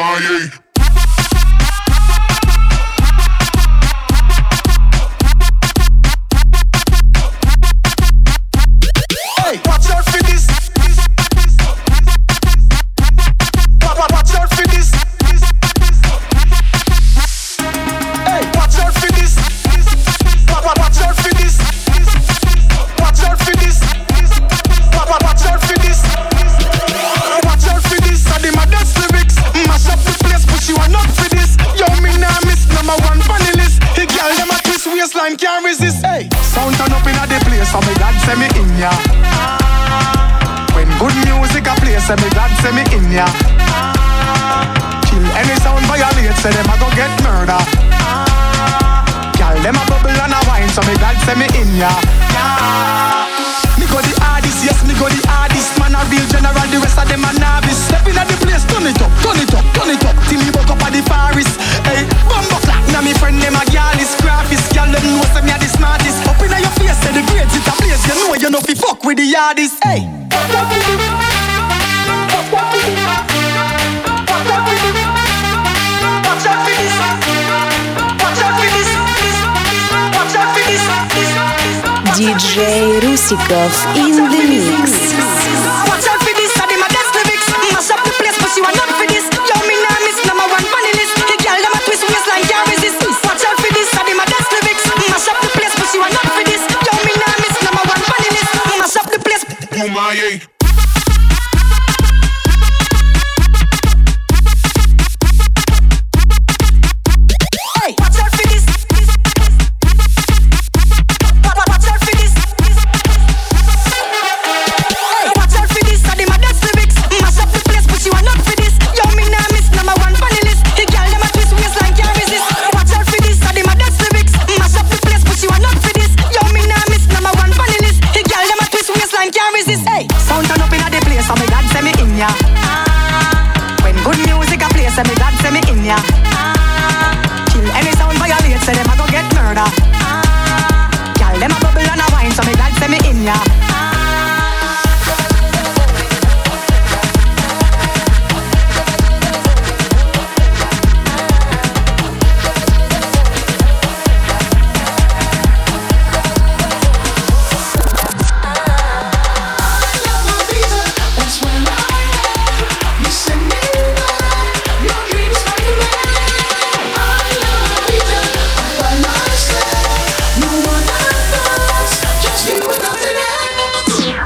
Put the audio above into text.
Kumaye. Watch out for this. Watch out for this. Hey, watch out for this. Watch out for this. Watch out for this. Watch out for this. Watch out for this. I did my dance lyrics. Mash up the place, but you are not for this. Yo, me nah miss number one funny list. The girl them a twist waistline can't resist. Hey, sound turn up inna the place, so me God send me in ya. When good music a play, say me God send me in ya. Kill any sound violate, say them a go get murder. Girl them a bubble and a wine, so me God send me in ya. Me go the hardest, yes me go the hardest. Man a real general, the rest of them a novice. Step inna the place, turn it up, turn it up, turn it up. Till me woke up at the forest. Hey, bumbo clap, now me friend them a gyal is graphist. Gyal them know say me a the smartest. Up inna your face, say the grades it a place. You know fi fuck with the hardest. Hey. DJ Rusikov in the mix. Watch out for this, I did my dance lyrics. Mash up the place, but you are not for this. Yo, me nah miss number one funny list. The girl them a twist waistline can't resist. Watch out for this, I did my dance lyrics. Mash up the place, but you are not for this. Yo, me nah miss number one funny list. Mash up the place. Kumaye. When good music a play, say me God send me in ya. Kill any sound violate, say them a go get murder. Girl them a bubble and a wine, so me God send me in ya.